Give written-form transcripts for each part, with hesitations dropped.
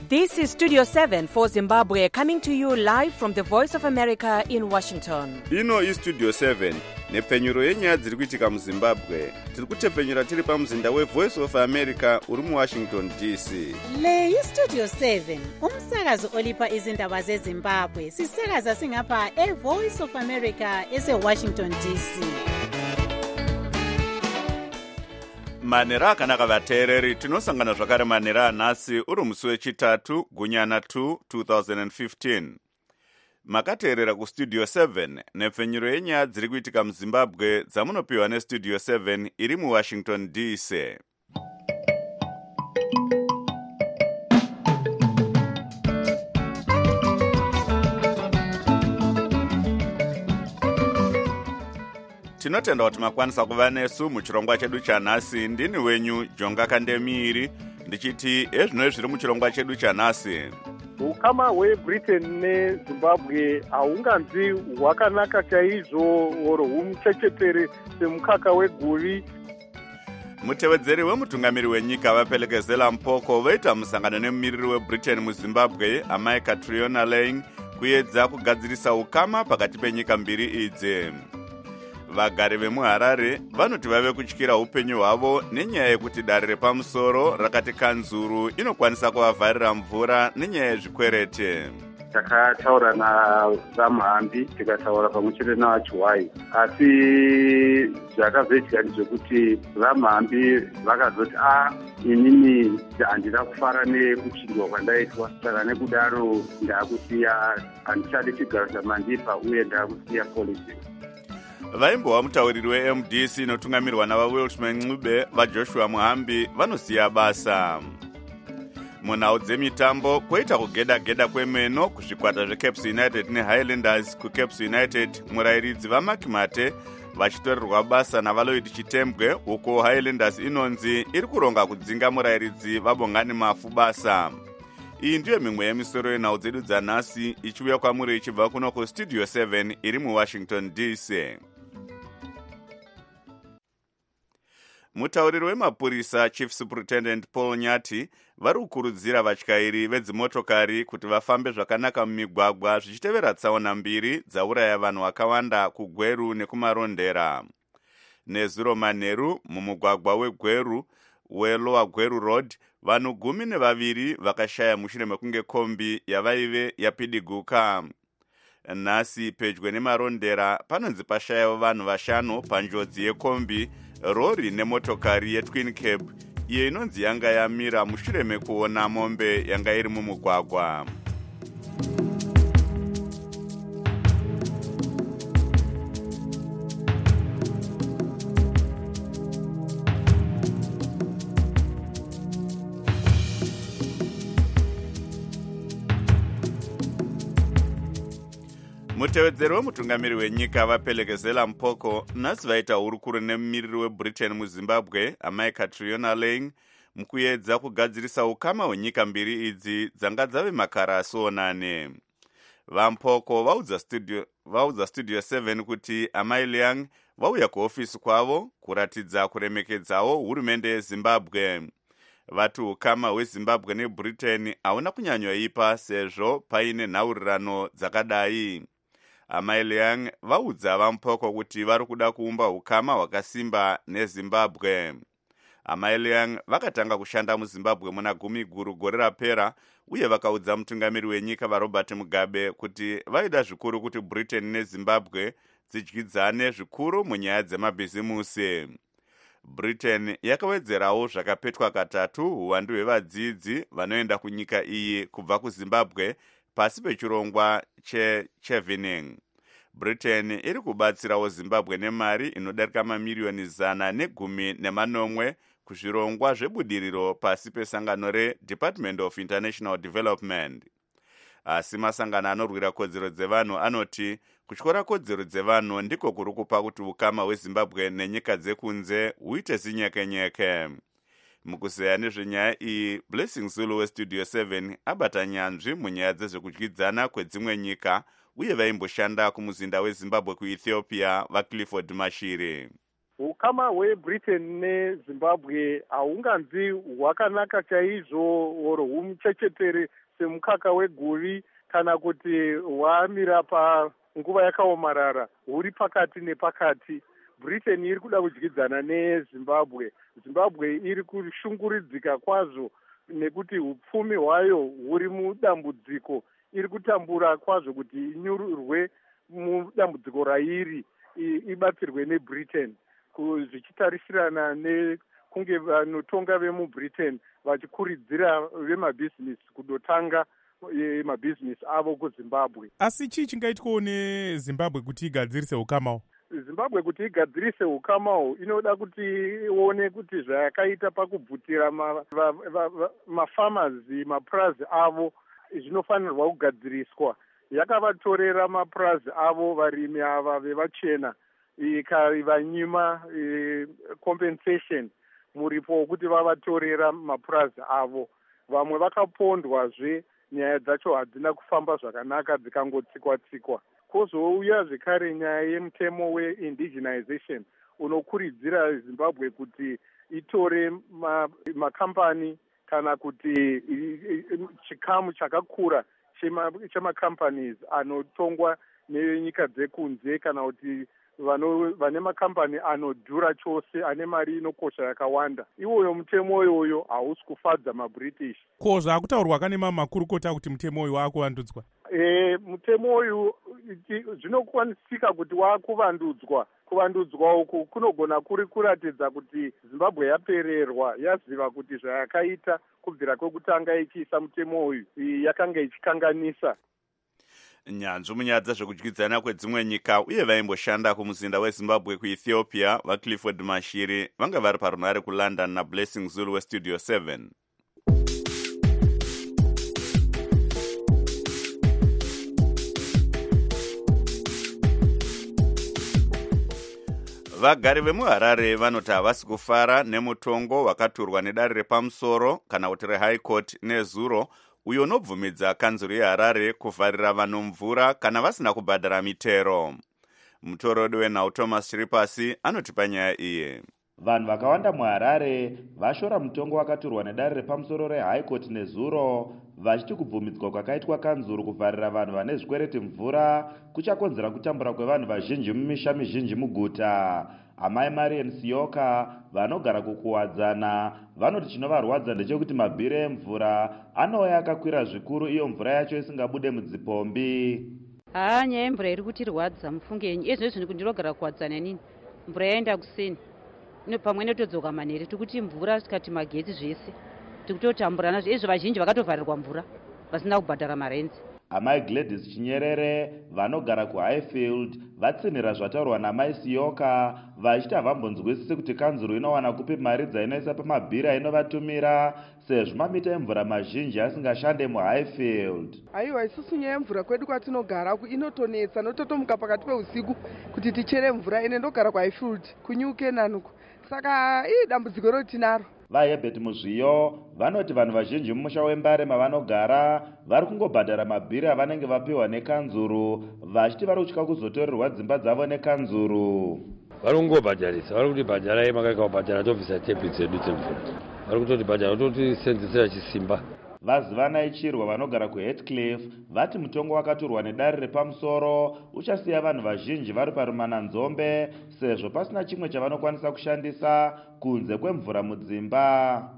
This is Studio 7 for Zimbabwe, coming to you live from the Voice of America in Washington. Ino is Studio 7, nepfenyuro yenyaya dziri kuitika muZimbabwe. Tiri kutepfenyura tiri pamuzinda weVoice of America uri muWashington DC. Le iStudio 7, umsakazo olipa izindaba zeZimbabwe. Sisakaza singapha eVoice of America eseWashington DC. Manera akanaka vateereri, tinosangana zvakare manera anhasi uri musi wechitatu gunyana 2 2015. Makateerera kuStudio 7 nepfenyuro yenyaya dziri kuitika muZimbabwe dzamunopiwa neStudio 7 iri muWashington DC. Tinotenda kuti makwanisa kuva nesu muchirongwa chedu chanhasi. Ndini wenyu Jonga Kandemiri ndichiti ezvino zviri muchirongwa chedu chanhasi. Ukama hweBritain neZimbabwe haunganzi hwakanaka chaizvo oro humuchechetere semukaka weguri. Mutevedzeri wemutungamiri wenyika vaPelekezela Mpoko voita musangano nemumiriri weBritain muZimbabwe amai Catriona Laing kuedza kugadzirisa ukama pakati penyika mbiri idzi. Vagari vemuHarare vanoti vave kutyira upenyu hwavo nenyaya yekuti dare repamusoro rakati kanzuru inokwanisa kuvavharira mvura nenyaya yezvikwerete. Takataura naVamhambi, tikataura pamwechete navaChiwai, asi zvakazoitika ndezvekuti Vamhambi vakazoti inini handina kufara nekuchinjwa kwandaitwa, saka nekudaro ndakusiya, handichade chigaro chamandipa uye ndakusiya politics. Vaimbova mutauriri weMDC inotungamirwa navaWelshman Ncube vaJoshua Muhambi vanosiya basa. Munhau dzemitambo kwoita kugeda-geda kwemeno kuzvikwata zveCaps United neHighlanders. kuCaps United murayiridzi vaMakimate vachitorerwa basa naValoid Chitembwe, uko Highlanders inonzi iri kuronga kudzinga murayiridzi vaBongani Mafu basa. Iyi ndiyo mimwe yemisoro yenhau dzedu dzanhasi ichiuya kwamuri ichibva kuno kuStudio 7 iri muWashington DC. Mutauriri wemapurisa Chief Superintendent Paul Nyati vari kukurudzira vatyairi vedzimotokari kuti vafambe zvakanaka mumigwagwa zvichitevera tsaona mbiri dzauraya vanhu vakawanda kuGweru nekumarondera. Nezuro manheru mumugwagwa weGweru weLower Gweru Road, vanhu 12 vakashaya mushure mekunge kombi yavaive yapidiguka. Nhasi pedyo nemarondera panonzi pashayawo vanhu 5 panjodzi yekombi, rori nemotokari yeTwin Cab iyo inonzi yanga yamira mushure mekuona mombe yanga iri mumugwagwa. Mutevedzeri wemutungamiri wenyika vaPelekezela Mpoko nhasi vaita hurukuro nemumiriri weBritain muZimbabwe amai Catriona Laing mukuedza kugadzirisa ukama hwenyika mbiri idzi dzanga dzave makara asionane. VaMpoko vaudza Studio 7 kuti amai Laing vauya kuofisi kwavo kuratidza kuremekedzawo hurumende yeZimbabwe. Vati ukama hweZimbabwe neBritain hauna kunyanyoipa sezvo paine nhaurirano dzakadai. Amai Laing vaudza vaMpoko kuti vari kuda kuumba ukama hwakasimba neZimbabwe. Amai Laing vakatanga kushanda muZimbabwe muna 10 gore rapera uye vakaudza mutungamiri wenyika vaRobert Mugabe kuti vaida zvikuru kuti Britain neZimbabwe dzidyidzane zvikuru munyaya dzemabhizimusi. Britain yakawedzerawo zvakapetwa katatu uwandu hwevadzidzi vanoenda kunyika iyi kubva kuZimbabwe pasi pechirongwa chevening. Britain iri kubatsirawo Zimbabwe nemari inodarika mamiriyoni 110 kuzvirongwa zvebudiriro pasi pesangano reDepartment of International Development. Asi masangano anorwira kodzero dzevanhu anoti kutyora kodzero dzevanhu ndiko kuri kupa kuti ukama hweZimbabwe nenyika dzekunze huite zinyekenyeke. Mukuzeya nezvenyaya iyi, Blessing Zulu weStudio 7 abata nyanzvi munyaya dzezvekudyidzana kwedzimwe nyika uye vaimboshanda kumuzinda weZimbabwe kuEthiopia vaClifford Mashiri. ukama hwebritain nezimbabwe haunganzi hwakanaka chaizvo oro humuchechetere semukaka weguri kana kuti hwamira panguva yakaomarara, huri pakati nepakati. Britain iri kuda kudyidzana nezimbabwe. Zimbabwe iri kushunguridzika kwazvo nekuti upfumi hwayo huri mudambudziko. Iri kutambura kwazvo kuti inyururwe mudambudziko rairi ibatsirwe nebritain, zvichitarisirana nekunge vanotonga vemubritain vachikuridzira vemabhizinesi kudotanga mabhizinesi avo kuzimbabwe. Asi chii chingaitwawo nezimbabwe kuti igadzirise ukamawo? Zimbabwe kuti igadzirise ukamawo inoda kuti ione kuti zvayakaita pakubvutira mafamazi mapurazi avo zvinofanirwa kugadziriswa. Yakavatorera mapurazi avo varimi ava vevachena ikavanyima compensation, muripo wekuti vavatorera mapurazi avo. Vamwe vakapondwazve, nyaya dzacho hadzina kufamba zvakanaka dzikangotsikwa-tsikwa. Kwozouya zvekare nyaya yemutemo weindigenization unokuridzira Zimbabwe kuti itore makambani kana kuti chikamu chakakura chemacompanies anotongwa nenyika dzekunze kana kuti vane makambani anodhura chose, ane mari inokosha yakawanda. Iwoyo mutemo iyoyo hausi kufadza maBritish. Ko zvakutaurwa kane makurukota kuti mutemo uyu wakuvandudzwa? Mutemo uyu zvinokwanisika kuti wakuvandudzwa. Kuvandudzwa uku kunogona kuri kuratidza kuti Zimbabwe yapererwa, yaziva kuti zvayakaita kubvira kwekutanga ichiisa mutemo uyu yakanga ichikanganisa. Nyanzvi munyaya dzezvekudyidzana kwedzimwe nyika uye vaimboshanda kumuzinda wezimbabwe kuethiopia vaClifford Mashiri vanga vari parunhare kuLondon naBlessing Zulu westudio 7. Vagari vemuHarare vanoti havasi kufara nemutongo wakaturwa nedare repamusoro kana kuti reHigh Court nezuro uyo unobvumidza kanzuru yeHarare kuvharira vanhu mvura kana vasina kubhadhara mitero. Mutorodi wenhau Thomas Chiripasi anoti panyaya iyi. Vanhu vakawanda muHarare vashora mutongo wakaturwa nedare repamusoro reHigh Court nezuro vachiti kubvumidzwa kwakaitwa kanzuru kuvharira vanhu vane zvikwereti mvura kuchakonzera kutambura kwevanhu vazhinji mumisha mizhinji muguta. Amai Marian Sioka vanogara kukuwadzana vanoti chinovarwadza ndechekuti mabhiri emvura anouya akakwira zvikuru, iyo mvura yacho isingabude mudzipombi. Nyaya yemvura iri kutirwadza mufungenyi. Izvezvi ndinogara kuwadzana nini, mvura yaenda kuseni ino pamwe netodzoka manhere, tikuti mvura tikati magetsi zvese tikutotambura nazvo. Izvo vazhinji vakatovharirwa mvura vasina kubhadhara marenzi. Amai Gladys Chinyerere vanogara kuHighfield vatsinhira zvataurwa namai Sioka vachiti havambonzwisisi kuti kanzuru inowana kupi mari dzainoisa pamabhiri ainovatumira sezvo mamita emvura mazhinji asingashande muHighfield. Aiwa, isusu nyaya yemvura kwedu kwatinogara inotonetsa, nototomuka pakati peusiku kuti tichere mvura. Ine ndogara kuHighfield kunyuke nanuko, saka dambudziko rotinaro. VaHebert Muzviyo vanoti vanhu vazhinji mumusha wembare mavanogara vari kungobhadhara mabhiri avanenge vapiwa nekanzuru, vachiti vari kutya kuzotorerwa dzimba dzavo nekanzuru. Vari kungobhadharisa, vari kuti bhadharai makakabhadhara tobvisa tepi dzedu dzemvura. Vari kutoti bhadhara totosenzesera chisimba. Vazivanai Chirwa vanogara kuHeathcliff vati mutongo wakaturwa nedare repamusoro uchasiya vanhu vazhinji vari parumananzombe sezvo pasina chimwe chavanokwanisa kushandisa kunze kwemvura mudzimba.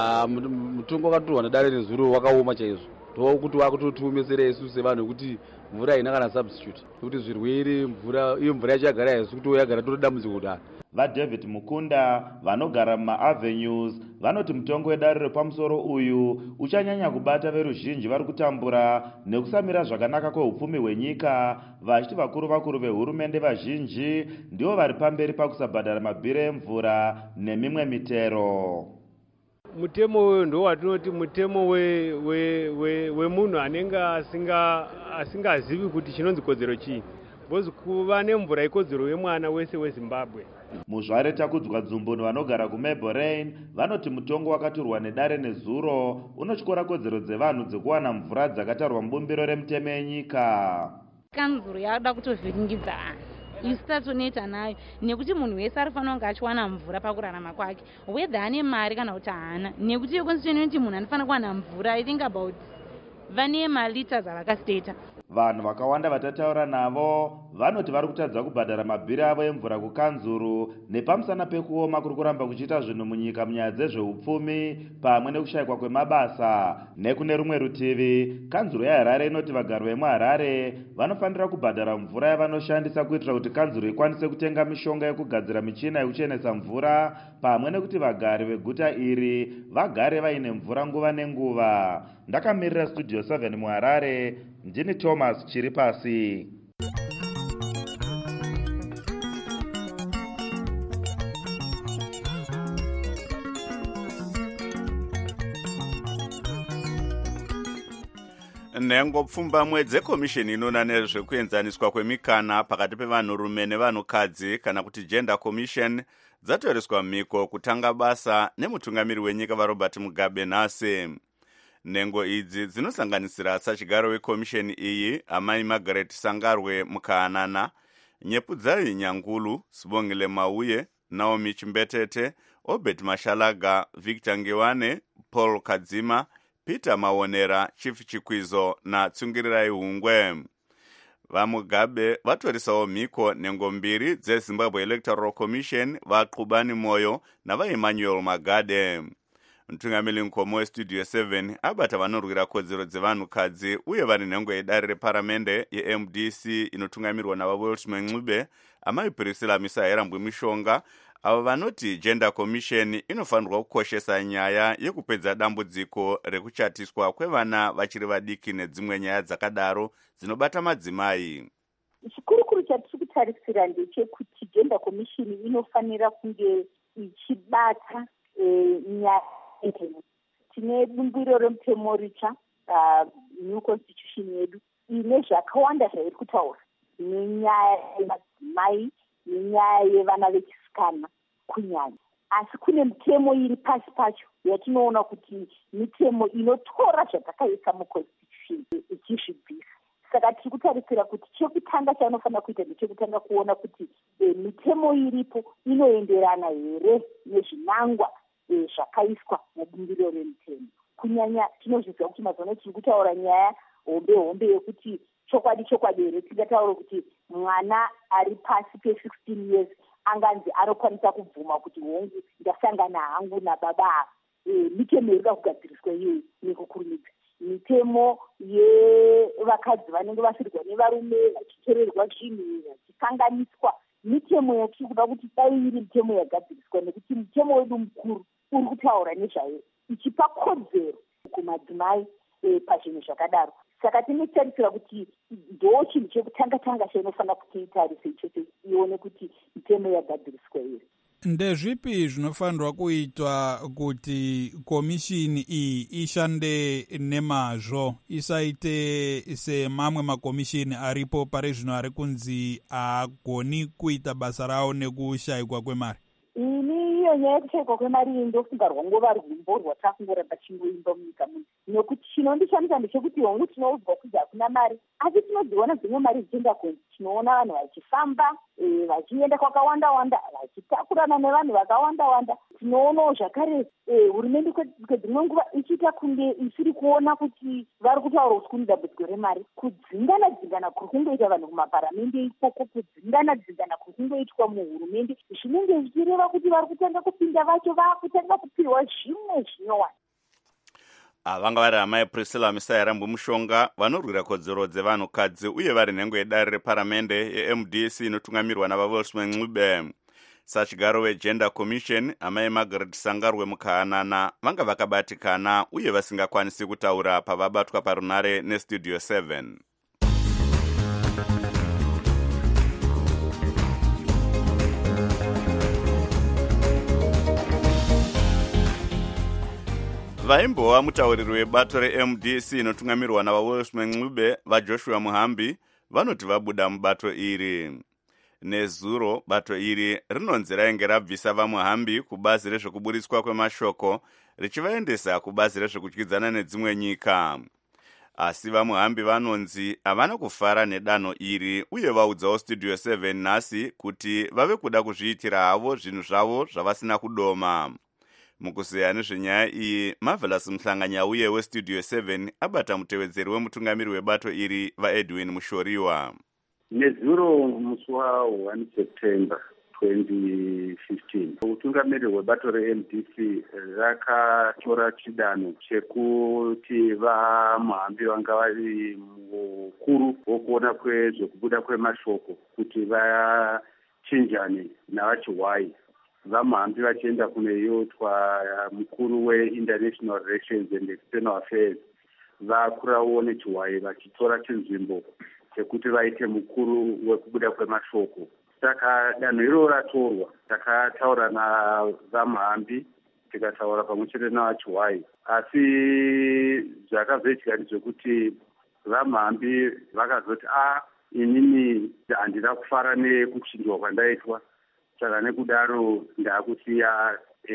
Mutongo wakaturwa nedare rezuro wakaoma chaizvo. Ndokuti wakutotiomesera isu sevanhu kuti mvura haina kana substitute, nekuti zvirwere iyo mvura yacho yagara yaisi kuti yagara totodambudziko kudaro. VaDavid Mukunda vanogara mumaAvenues vanoti mutongo wedare repamusoro uyu uchanyanya kubata veruzhinji vari kutambura nekusamira zvakanaka kweupfumi hwenyika, vachiti vakuru vehurumende vazhinji ndivo vari pamberi pakusabhadhara mabhiri emvura nemimwe mitero. Mutemo uyu ndo watinoti mutemo wemunhu anenge asingazivi kuti chinonzi kodzero chii. Bozi kuva nemvura ikodzero yemwana wese weZimbabwe. Muzvare Takudzwa Dzumbunu vanogara kuMablerain vanoti mutongo wakaturwa nedare nezuro unotyora kodzero dzevanhu dzekuwana mvura dzakatarwa mubumbiro remutemo yenyika. Kanzuru yakuda kutovhiringidza vanhu isi tatoneta nayo, nekuti munhu wese arifanira kunge achiwana mvura pakurarama kwake, whether ane mari kana kuti haana, nekuti iyo constitution inoti munhu anofanira kuwana mvura. I think about vane maliters avakasteta. Vanhu vakawanda vatataura navo vanoti vari kutadza kubhadhara mabhiri avo emvura kukanzuru nepamusana pekuoma kuri kuramba kuchiita zvinhu munyika munyaya dzezveupfumi pamwe nekushayikwa kwemabasa. Nekune rumwe rutivi, kanzuru yeHarare inoti vagari vemuHarare vanofanira kubhadhara mvura yavanoshandisa kuitira kuti kanzuru ikwanise kutenga mishonga yekugadzira michina yekuchenesa mvura pamwe nekuti vagari veguta iri vagare vaine mvura nguva nenguva. Ndakamirira Studio 7 muHarare, ndini Thomas Chiripasi. Nhengo pfumbamwe dzekomisheni inoona nezvekuenzaniswa kwemikana pakati pevanhurume nevanhukadzi kana kuti Gender Commission dzatoreswa mhiko kutanga basa nemutungamiri wenyika vaRobert Mugabe nhasi. Nhengo idzi dzinosanganisira sachigaro wekomisheni iyi amai Margaret Sangarwe Mukahanana, Nyepudzai Nyangulu, Sibongile Mauye, Naomi Chimbetete, Obed Mashalaga, Victor Ngewane, Paul Kadzima, Peter Maonera, Chief Chikwizo na Tsungirirai Hungwe. VaMugabe vatorisawo mhiko nhengo mbiri dzeZimbabwe Electoral Commission, vaQubani Moyo navaEmmanuel Magade. Mutungamiri mukoma weStudio 7 abata vanorwira kodzero dzevanhukadzi uye vari nhengo yedare reparamende yeMDC inotungamirwa navaWelshman Ncube, amai Priscilla Misaera Mbwimishonga, avo vanoti Gender Commission inofanirwa kukoshesa nyaya yekupedza dambudziko rekuchatiswa kwevana vachiri vadiki nedzimwe nyaya dzakadaro dzinobata madzimai. Chikurukuru chatiri kutarisira ndechekuti Gender Commission inofanira kunge ichibata nyaya. Tine bumbiro remutemo ritsva new constitution yedu ine zvakawanda zvairi kutaura nenyaya yemadzimai nenyaya yevana vechisikana kunyanya, asi kune mitemo iri pasi pacho yatinoona kuti mitemo inotora zvatakaisa muconstitution ichizvibvisa. Saka tiri kutarisira kuti chekutanga chainofanira kuita ndechekutanga kuona kuti mitemo iripo inoenderana here nezvinangwa zvakaiswa mubumbiro remitemo. Kunyanya tinozviziva kuti mazano tiri kutaura nyaya hombe yekuti chokwadi here tingataura kuti mwana ari pasi pe16 years anganzi anokwanisa kubvuma kuti hongu ndasangana hangu nababa. Mitemo iri kugadziriswa iyoyi nekukurumidza. Mitemo yevakadzi vanenge vasirwa nevarume vachitorerwa zvinhu vachikanganiswa. Mitemo yatiri kuda kuti dai iri mitemo yagadziriswa nekuti mutemo wedu mukuru uri kutaura nezvayo ichipa kodzero kumadzimai pazvinhu zvakadaro. Saka tinotarisira kuti ndo chinhu chekutanga chainofanira kuti itarise ichocho ione kuti mitemo yagadziriswa iri. Ndezvipi zvinofanirwa kuitwa kuti komishini iyi ishande nemazvo, isaite semamwe makomishini aripo pari zvino ari kunzi agoni kuita basa rawo nekushayikwa kwemari? Iyo nyaya yekushayikwa kwemari ndofunga rwangova rwimbo rwatafungoramba chingoimba munyika muno, nekuti chinondishamisa ndechekuti hongu tinoudzwa kuti hakuna mari, asi tinodziona dzimwe mari dzichienda kunzi. Tinoona vanhu vachifamba vachienda kwakawanda vachitakurana nevanhu vakawanda. Tinoonawo zvakare hurumende kwedzimwe nguva ichiita kunge isiri kuona kuti vari kutaura kuti kune dambudziko remari. Kudzingana kuri kungoita vanhu kumaparamende ikoko, kudzingana kuri kungoitwa muhurumende zvinenge zvichireva kuti vari kutanga kupinda vacho vakutanga kupirwa zvimwe zvinowanda. Vanga vari amai Priscilla Misaera Mbwimishonga vanorwira kodzero dzevanhukadzi uye vari nhengo yedare reparamende yeMDC inotungamirwa navaWelshman Ncube. Sachigaro weGender Commission amai Margaret Sangarwe Mukahanana vanga vakabatikana uye vasingakwanisi kutaura pavabatwa parunare neStudio 7. Vaimbova mutauriri webato reMDC inotungamirwa navaWelshman Ncube vaJoshua Muhambi vanoti vabuda mubato iri. Nezuro bato iri rinonzi rainge rabvisa vaMuhambi kubazi rezvekuburiswa kwemashoko richivaendesa kubazi rezvekudyidzana nedzimwe nyika. asi vamuhambi vanonzi havana kufara nedanho iri uye vaudzawo studio 7 nhasi kuti vave kuda kuzviitira havo zvinhu zvavo zvavasina kudoma. Mukuzeya nezvenyaya iyi, Marvelous Mhlanganyauye westudio 7 abata mutevedzeri wemutungamiri webato iri vaEdwin Mushoriwa. Nezuro musi wa1 September 2015 utungamiri hwebato reMDC rakatora chidanho chekuti vamuhambi vanga vari mukuru wokuona kwezvekubuda kwemashoko kuti vachinjane navachiwai, vamuhambi vachienda kunoitwa mukuru weInternational Relations and External Affairs vakurawo nechiwai vachitora chinzvimbo chekuti vaite mukuru wekubuda kwemashoko. Saka danho iro ratorwa, takataura navamuhambi tikataura pamwe chete navachiwai, asi zvakazoitika ndezvekuti vamuhambi vakazoti inini handina kufara nekuchinjwa kwandaitwa, saka nekudaro ndaakusiya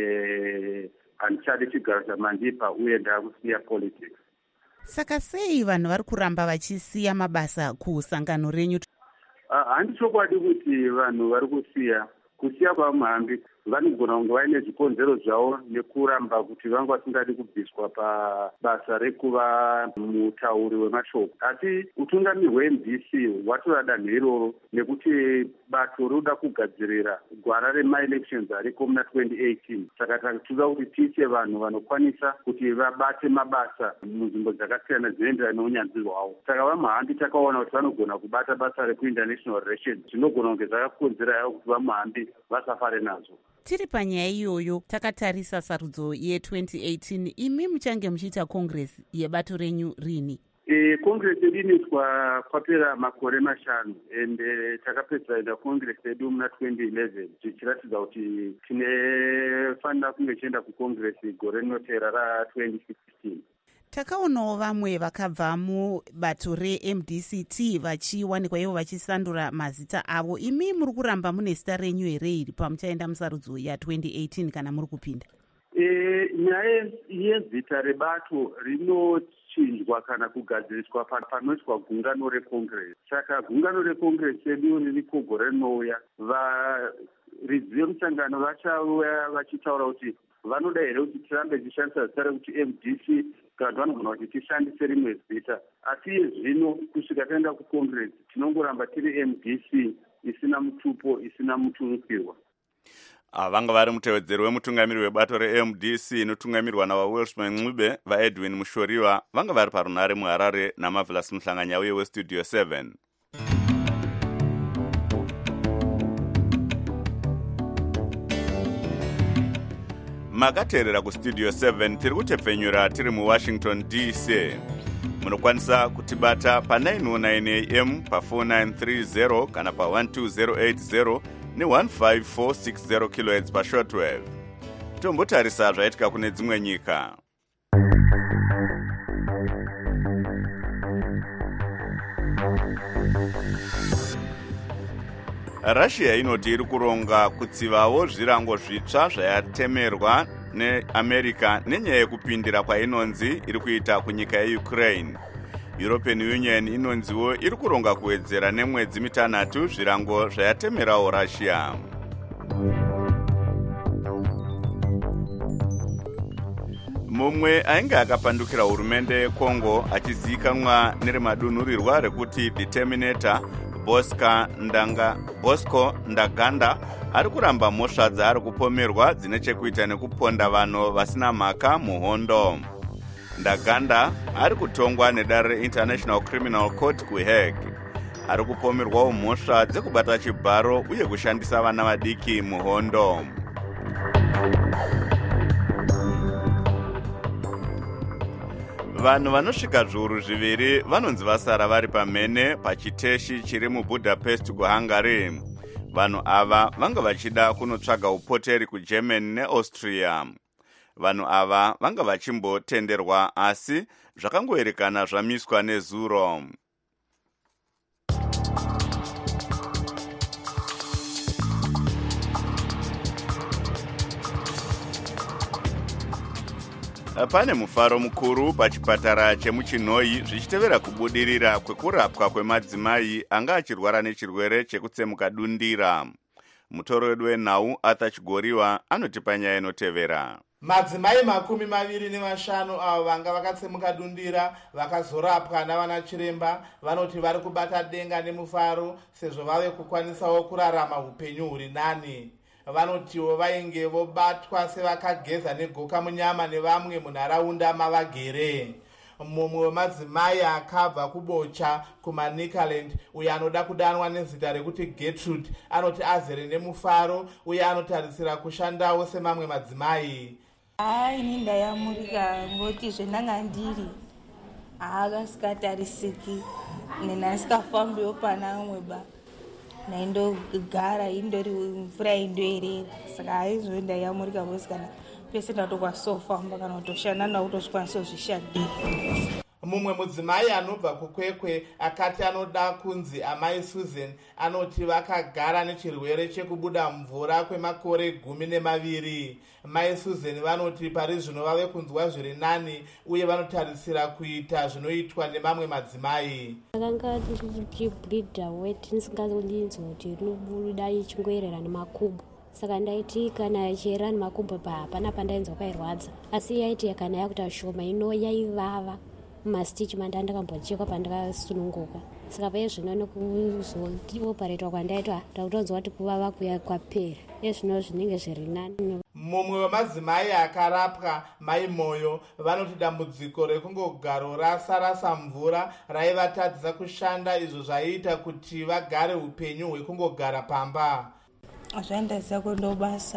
handichade chigaro chamandipa uye ndaakusiya politics. Saka sei vanhu vari kuramba vachisiya mabasa kusangano renyu? Handi chokwadi kuti vanhu vari kusiya vamuhambi vanogona kunge vaine zvikonzero zvavo nekuramba kuti vanga vasingadi kubviswa pabasa rekuva mutauri wemashoko. Asi utungamiri hweMDC hwatora danho iroro nekuti bato roda kugadzirira gwara rema-elections ariko muna 2018. Saka takatoda kuti tiise vanhu vanokwanisa kuti vabate mabasa munzvimbo dzakasiyana dzinoenderana neunyanzvi hwavo. Saka vamuhambi takaona kuti vanogona kubata basa rekuinternational relations, zvinogona kunge zvakakonzera yavo kuti vamuhambi vasafare nazvo. Tiri panyaya iyoyo, takatarisa sarudzo ye2018, imi muchange muchiita congress yebato renyu rini? Congress yedu inoitwa kwapera makore 5 ende takapedza enda congress yedu muna 2011 tichiratidza kuti tinefanira kunge tichienda kucongress gore rinotevera ra2016. Takaonawo vamwe vakabva mubato reMDCT vachiwanikwa ivo vachisandura mazita avo. Imi muri kuramba mune zita renyu here iri pamuchaenda musarudzo ya2018 kana muri kupinda? Nyaya yezita rebato rinochinjwa kana kugadziriswa panoitwa gungano recongress. Saka gungano recongress yedu ririko gore rinouya, varidzi vemusangano vachauya vachitaura kuti vanoda here kuti tirambe tichishandisa zita rekuti MDC kana vanogona kuti tishandise rimwe zita. Asi zvino kusvika taenda kucongress tinongoramba tiri MDC isina mutupo, isina mutunukirwa. Vanga vari mutevedzeri wemutungamiri webato reMDC inotungamirwa navaWelshman Ncube vaEdwin Mushoriwa, vanga vari parunare muHarare naMarvelous Mhlanganyauye westudio 7. Makateerera kustudio 7 tiri kutepfenyura tiri muWashington DC. Munokwanisa kutibata pa909 AM pa4930 kana pa12080 ne15460 kHz pashortwave. Tombotarisa zvaitika kune dzimwe nyika. Russia inoti iri kuronga kutsivawo zvirango zvitsva zvayatemerwa neAmerica nenyaya yekupindira kwainonzi iri kuita kunyika yeUkraine. European Union inonziwo iri kuronga kuwedzera nemwedzi 3 zvirango zvayatemerawo Russia. Mumwe ainge akapandukira hurumende yeCongo achizivikanwa neremadunhurirwa rekuti The Terminator, Bosco Ndaganda ari kuramba mhosva dzaari kupomerwa dzine chekuita nekuponda vanhu vasina mhaka muhondo. Ndaganda ari kutongwa nedare reInternational Criminal Court kuHague. Ari kupomerwawo mhosva dzekubata chibharo uye kushandisa vana vadiki muhondo. Vanhu vanosvika zviuru 2 vanonzi vasara vari pamhene pachiteshi chiri muBudapest kuHungary. Vanhu ava vanga vachida kunotsvaga upoteri kuGermany neAustria. Vanhu ava vanga vachimbotenderwa asi zvakangoerekana zvamiswa nezuro. Pane mufaro mukuru pachipatara chemuchinoi zvichitevera kubudirira kwekurapwa kwemadzimai anga achirwara nechirwere chekutsemuka dundira. Mutoro wedu wenhau Arthur Chigoriwa anotipa nyaya inotevera. Madzimai 25 avo vanga vakatsemuka dundira vakazorapwa navana chiremba vanoti vari kubata denga nemufaro sezvo vave kukwanisawo kurarama upenyu huri nani. Vanotiwo vainge vobatwa sevakageza negoka munyama nevamwe munharaunda mavagere. Mumwe wemadzimai akabva kubocha kumanikaland uye anoda kudanwa nezita rekuti Gertrude anoti azere nemufaro uye anotarisira kushandawo semamwe madzimai. Ini ndayamurika ngoti zvenanga ndiri akasikatarisiki nenasikafambiwo pana umweba naindogara indori mvura indoerera saka aizvo ndayamurika vosikana pese ndatokwasofa kana kutoshanda nakutozvikwanisa kuzvishandira. Mumwe mudzimai anobva kukwekwe akati anoda kunzi amai Susan anoti vakagara nechirwere chekubuda mvura kwemakore 12. Mai Susan vanoti pari zvino vave kunzwa zviri nani uye vanotarisira kuita zvinoitwa nemamwe madzimai. Akanga ndichibleedha wet ndisingazolinzi kuti rinobuda ichingoerera nemakumbo. Saka ndaiti kana ichiera nemakumbo hapana pandainzwa kwairwadza asi yaiti kana yakuita shoma yaivava mastitch mandakambochekwa pandakasununguka. Saka paya zvino nekuzotioparetwa kwandaitwa ndakutonzwa kuti kuvava kuya kwapera ezvino zvinenge zviri nani. Mumwe wemadzimai akarapwa mai Moyo vanoti dambudziko rekungogaro rasarasa mvura raivatadzisa kushanda izvo zvaiita kuti vagare upenyu hwekungogara pamba. Zvaindaziva kundobasa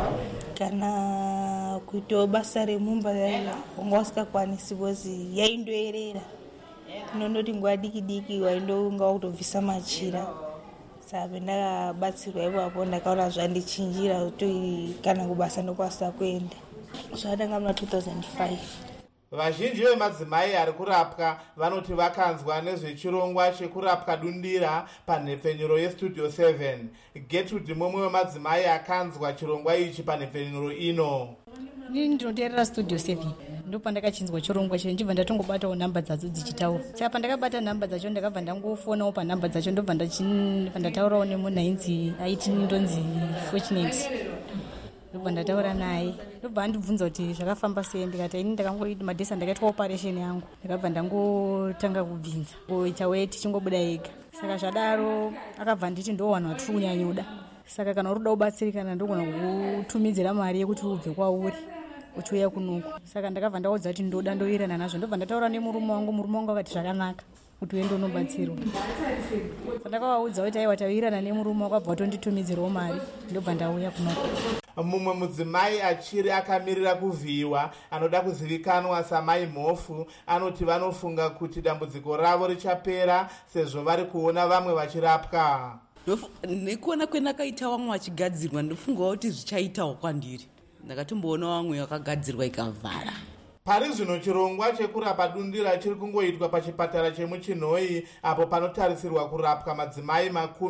kana kuitawo basa remumba wanga usingakwanisi kozi yaindoerera inondoti nguva diki diki waindonga wakutobvisa machira. Saka pendakabatsirwa ipapo ndakaona zvandichinjira kuti kana kubasa ndokwanisa kuenda. Zvadanga muna 2005. Vazhinji vemadzimai ari kurapwa vanoti vakanzwa nezvechirongwa chekurapwa dundira panhepfenyuro yestudio 7. Gertrude mumwe wemadzimai akanzwa chirongwa ichi panhepfenyuro ino. Ndinoteerera studio 7 ndopandakachinzwa chirongwa ichi ndibva ndatongobatawo nhamba dzacho dzichitaura. Saka pandakabata nhamba dzacho ndakabva ndangofonawo panhamba dzacho ndobva ndataurawo nemunhu ainzi aiti ndonzi Fortunate. Ndobva ndataura naye ndobva andibvunza kuti zvakafamba sei ndikati ini ndakangoita madhesa ndakaitwa operation yangu ndakabva ndangotanga kubvinza kuita weti chingobuda ega. Saka zvadaro akabva nditi ndo wanhu watiri kunyanyoda. Saka kana uruda kubatsirikana ndogona kutumidzira mari yekuti ubve kwauri uchiuya kunuku. Saka ndakabva ndaudza kuti ndoda ndoirana nazvo ndobva ndataura nemurume wangu akati zvakanaka kuti uende unobatsirwa. Pandakavaudza kuti aiwa tavirana nemurume wakabva watonditumidzirawo mari ndobva ndauya kunuku. Mumwe mudzimai achiri akamirira kuvhiyiwa anoda kuzivikanwa samai Mhofu anoti vanofunga kuti dambudziko ravo richapera sezvo vari kuona vamwe vachirapwa. Nekuona kwenakaita vamwe vachigadzirwa ndofungawo kuti zvichaitawo kwandiri. Ndakatomboona vamwe vakagadzirwa ikavhara. Pari zvino chirongwa chekurapa dundira chiri kungoitwa pachipatara chemuchinoi apo panotarisirwa kurapwa madzimai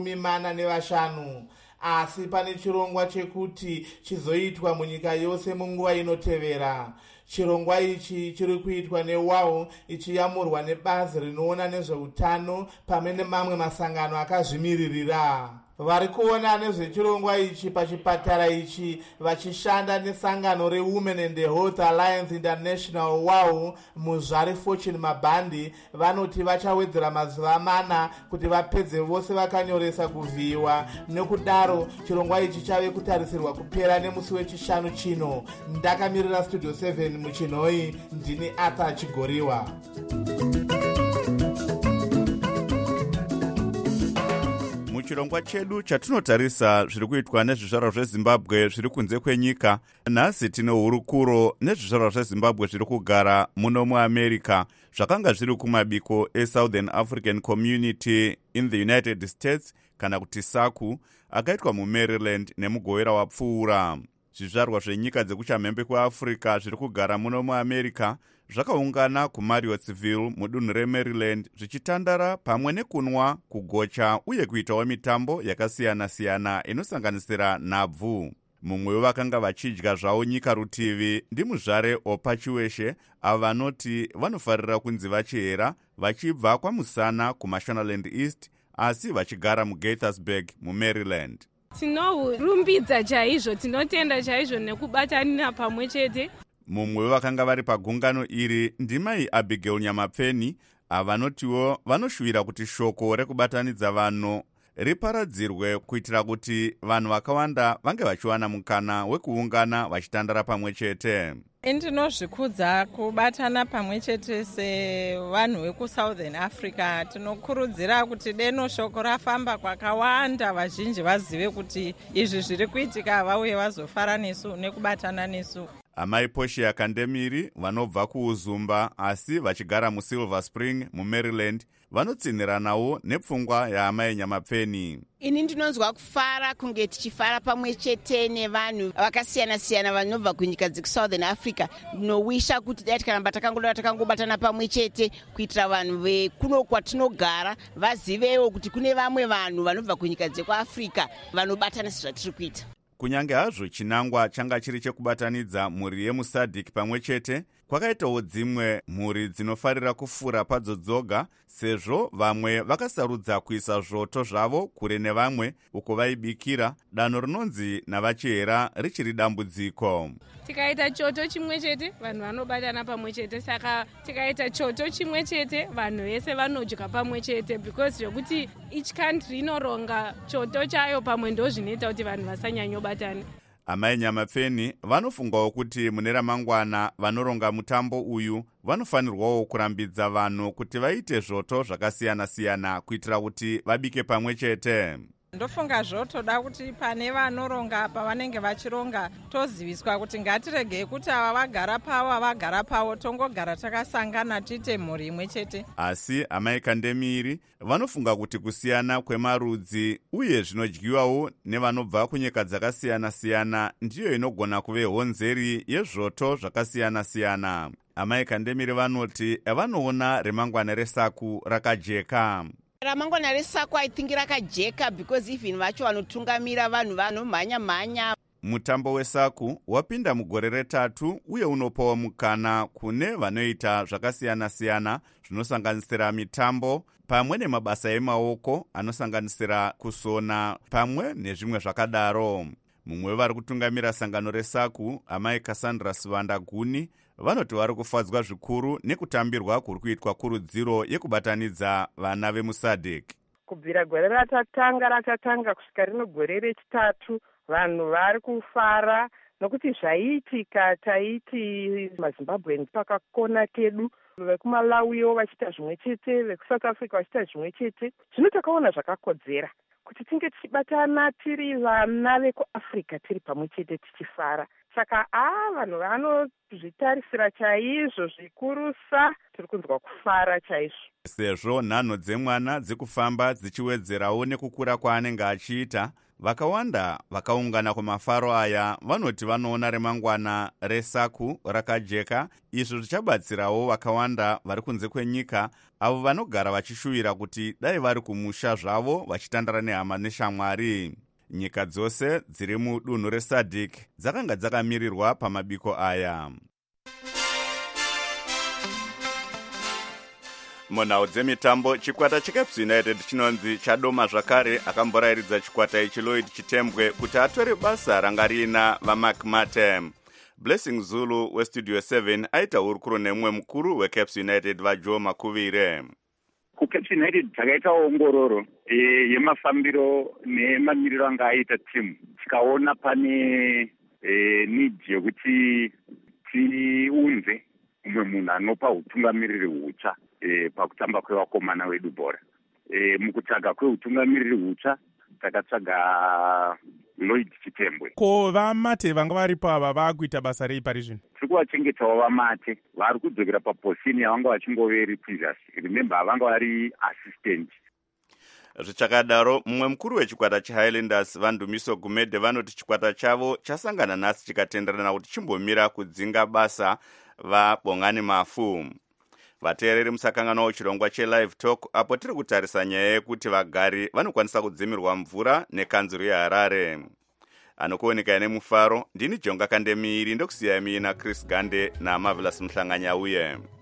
45. Asi pane chirongwa chekuti chizoitwa munyika yose munguva inotevera. Chirongwa ichi chiri kuitwa neWOW ichiyamurwa nebazi rinoona nezveutano pamwe nemamwe masangano akazvimiririra. Vari kuona nezvechirongwa ichi pachipatara ichi vachishanda nesangano reWomen and the Health Alliance International WOW muzvari Fortune Mabhandi vanoti vachawedzera mazuva 4 kuti vapedze vose vakanyoresa kuvhiyiwa. Nekudaro chirongwa ichi chave kutarisirwa kupera nemusi wechishanu chino. Ndakamirira studio 7 muchinoi ndini Arthur Chigoriwa. Muchirongwa chedu chatinotarisa zviri kuitwa nezvizvarwa zveZimbabwe zviri kunze kwenyika, nhasi tine hurukuro nezvizvarwa zveZimbabwe zviri kugara muno muAmerica zvakanga zviri kumabiko eSouthern African Community in the United States kana kuti SACU akaitwa muMaryland nemugowera wapfuura. Zvizvarwa zvenyika dzekuchamhembe kweAfrica zviri kugara muno muAmerica zvakaungana kuMarriottsville mudunhu reMaryland zvichitandara pamwe nekunwa, kugocha uye kuitawo mitambo yakasiyana-siyana inosanganisira nhabvu. mumwe wevakanga vachidya zvavo nyika rutivi ndimuzvare opachiweshe avo vanoti vanofarira kunzi vachihera vachibva kwamusana kumashonaland east asi vachigara mugaithersburg mumaryland. Tinorumbidza chaizvo, tinotenda chaizvo nekubatanira pamwe chete. Mumwe wevakanga vari pagungano iri ndimai Abigail Nyamapfeni avo vanotiwo vanoshuvira kuti shoko rekubatanidza vanhu riparadzirwe kuitira kuti vanhu vakawanda vange vachiwana mukana wekuungana vachitandara pamwe chete. Ndinozvikudza kubatana pamwe chete sevanhu vekusouthern Africa. Tinokurudzira kuti deno shoko rafamba kwakawanda, vazhinji vazive kuti izvi zviri kuitika, vauye vazofara nesu nekubatana nesu. Amai Portia Kandemiri vanobva kuUzumba asi vachigara muSilver Spring muMaryland vanotsiniranawo nepfungwa yaamai Nyamapfeni. Ini ndinonzwa kufara kunge tichifara pamwe chete nevanhu vakasiyana-siyana vanobva kunyika dzekusouthern Africa. Ndinowisha kuti dai tikaramba takangobatana pamwe chete kuitira vanhu vekuno kwatinogara vazivewo kuti kune vamwe vanhu vanobva kunyika dzekuAfrica vanobatana sezvatiri kuita. Kunyange hazvo chinangwa changa chiri chekubatanidza mhuri yemuSADC pamwe chete, kwakaitawo dzimwe mhuri dzinofarira kufura padzo dzoga, sezvo vamwe vakasarudza kuisa zvoto zvavo kure nevamwe uko vaibikira, danho rinonzi navachihera richiri dambudziko. Tikaita choto chimwe chete vanhu vanobatana pamwe chete, saka tikaita choto chimwe chete vanhu vese vanodya pamwe chete, because yokuti each country inoronga choto chayo pamwe ndo zvinoita kuti vanhu vasanyanyobatana. Amai Nyamapfeni vanofungawo kuti mune ramangwana vanoronga mutambo uyu vanofanirwawo kurambidza vanhu kuti vaite zvoto zvakasiyana-siyana kuitira kuti vabike pamwe chete. Ndofunga zvotoda kuti pane vanoronga pavanenge vachironga toziviswa kuti ngatiregei kuti ava vagara pavo tongogara takasangana tiite mhuri imwe chete. Asi amai Kandemiri vanofunga kuti kusiyana kwemarudzi uye zvinodyiwawo nevanobva kunyika dzakasiyana-siyana ndiyo inogona kuve honzeri yezvoto zvakasiyana-siyana. Amai Kandemiri vanoti vanoona remangwana reSACU rakajeka. Ramangwana reSACU I think rakajeka because even vacho vanotungamira vanhu vanomhanya-mhanya. Mutambo weSACU wapinda mugore retatu uye unopawo mukana kune vanoita zvakasiyana-siyana zvinosanganisira mitambo pamwe nemabasa emaoko anosanganisira kusona pamwe nezvimwe zvakadaro. Mumwe vari kutungamira sangano reSACU, amai Cassandra Sivanda Guni, vanoti vari kufadzwa zvikuru nekutambirwa kuri kuitwa kurudziro yekubatanidza vana vemuSADC. Kubvira gore ratatanga kusvika rino gore rechitatu, vanhu vari kufara nokuti zvaiitika taiti maZimbabweans pakakona kedu, vekumalawiwo vachiita zvimwe chete, vekuSouth Africa vachiita zvimwe chete. Zvino takaona zvakakodzera kuti tinge tichibatana tiri vana vekuAfrica tiri pamwe chete tichifara. Saka vanhu vanozvitarisira chaizvo zvikurusa, tiri kunzwa kufara chaizvo. Sezvo nhanho dzemwana dzikufamba dzichiwedzerawo nekukura kwaanenge achiita, vakawanda vakaungana kumafaro aya vanoti vanoona remangwana reSACU rakajeka. Izvo zvichabatsirawo vakawanda vari kunze kwenyika avo vanogara vachishuvira kuti dai vari kumusha zvavo vachitandara nehama neshamwari. Nyika dzose dziri mudunhu reSADC dzakanga dzakamirirwa pamabiko aya. Munhau dzemitambo, chikwata cheCaps United chinonzi chadoma zvakare akamborayiridza chikwata ichi Lloyd Chitembwe kuti atore basa ranga rina vaMcMate. Blessing Zulu weStudio 7 aita hurukuro nemumwe mukuru weCaps United vaJoe Makuvire. kuCaps United takaita ongororo yemafambiro nemamiriro anga aita timu, tikaona pane need yekuti tiunze umwe munhu anopa utungamiriri hutsva pakutamba kwevakomana vedu bhora. Mukutsvaga kweutungamiriri hutsva takatsvaga Lloyd Chitembwe. Ko vaMate vanga varipo ava vakuita basa rei pari zvino? Tiri kuvachengetawo vaMate, vari kudzokera paposini yavanga vachingoveri previous. Remember havanga vari assistant. Zvichakadaro, mumwe mukuru wechikwata cheHighlanders Vandumiso Gumede vanoti chikwata chavo chasangana nhasi chikatenderana kuti chimbomira kudzinga basa vaBongani Mafu. Vateereri musakangana wechirongwa cheLive Talk apo tiri kutarisa nyaya yekuti vagari vanokwanisa kudzimirwa mvura nekanzuru yeHarare. anokuoneka nemufaro. Ndini Jonga Kandemiri ndokusiyai mina Chris Gande naMarvelous Mhlanganyauye.